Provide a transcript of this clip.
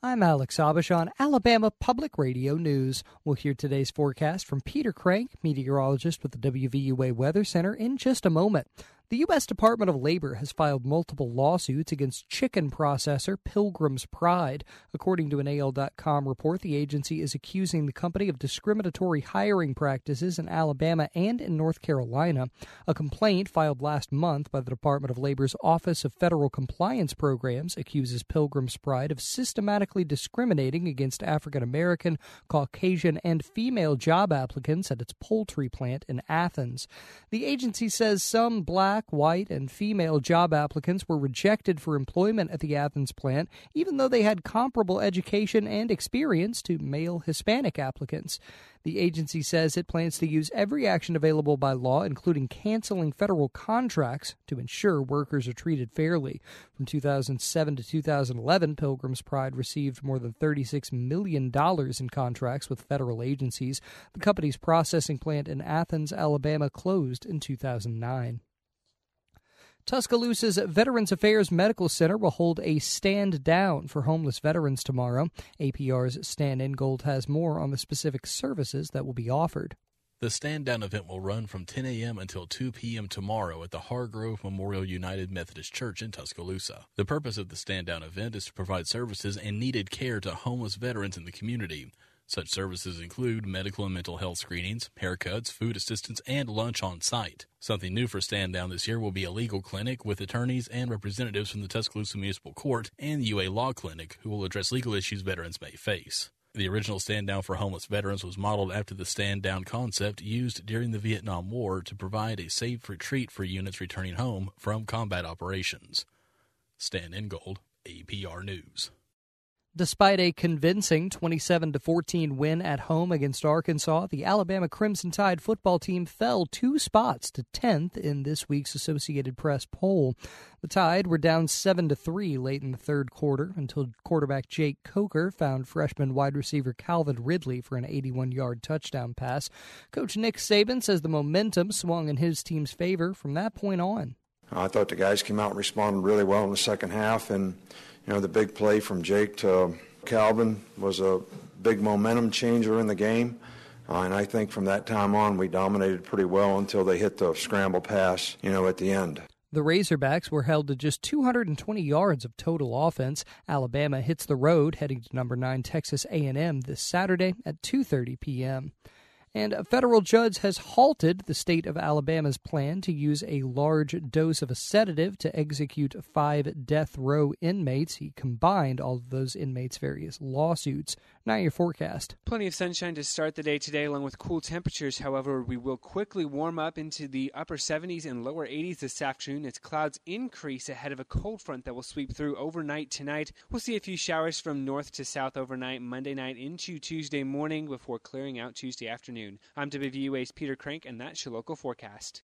I'm Alex Abish on Alabama Public Radio News. We'll hear today's forecast from Peter Crank, meteorologist with the WVUA Weather Center, in just a moment. The U.S. Department of Labor has filed multiple lawsuits against chicken processor Pilgrim's Pride. According to an AL.com report, the agency is accusing the company of discriminatory hiring practices in Alabama and in North Carolina. A complaint filed last month by the Department of Labor's Office of Federal Compliance Programs accuses Pilgrim's Pride of systematically discriminating against African American, Caucasian, and female job applicants at its poultry plant in Athens. The agency says some black, white, and female job applicants were rejected for employment at the Athens plant, even though they had comparable education and experience to male Hispanic applicants. The agency says it plans to use every action available by law, including canceling federal contracts, to ensure workers are treated fairly. From 2007 to 2011, Pilgrim's Pride received more than $36 million in contracts with federal agencies. The company's processing plant in Athens, Alabama, closed in 2009. Tuscaloosa's Veterans Affairs Medical Center will hold a stand down for homeless veterans tomorrow. APR's Stan Ingold has more on the specific services that will be offered. The stand-down event will run from 10 a.m. until 2 p.m. tomorrow at the Hargrove Memorial United Methodist Church in Tuscaloosa. The purpose of the stand-down event is to provide services and needed care to homeless veterans in the community. Such services include medical and mental health screenings, haircuts, food assistance, and lunch on site. Something new for Stand Down this year will be a legal clinic with attorneys and representatives from the Tuscaloosa Municipal Court and the UA Law Clinic who will address legal issues veterans may face. The original Stand Down for homeless veterans was modeled after the Stand Down concept used during the Vietnam War to provide a safe retreat for units returning home from combat operations. Stan Ingold, APR News. Despite a convincing 27-14 win at home against Arkansas, the Alabama Crimson Tide football team fell 2 spots to 10th in this week's Associated Press poll. The Tide were down 7-3 late in the third quarter until quarterback Jake Coker found freshman wide receiver Calvin Ridley for an 81-yard touchdown pass. Coach Nick Saban says the momentum swung in his team's favor from that point on. I thought the guys came out and responded really well in the second half, and the big play from Jake to Calvin was a big momentum changer in the game. And I think from that time on, we dominated pretty well until they hit the scramble pass, at the end. The Razorbacks were held to just 220 yards of total offense. Alabama hits the road, heading to number 9 Texas A&M this Saturday at 2:30 p.m. And a federal judge has halted the state of Alabama's plan to use a large dose of a sedative to execute 5 death row inmates. He combined all of those inmates' various lawsuits. Now your forecast. Plenty of sunshine to start the day today, along with cool temperatures. However, we will quickly warm up into the upper 70s and lower 80s this afternoon as clouds increase ahead of a cold front that will sweep through overnight tonight. We'll see a few showers from north to south overnight, Monday night into Tuesday morning before clearing out Tuesday afternoon. I'm WVUA's Peter Crank, and that's your local forecast.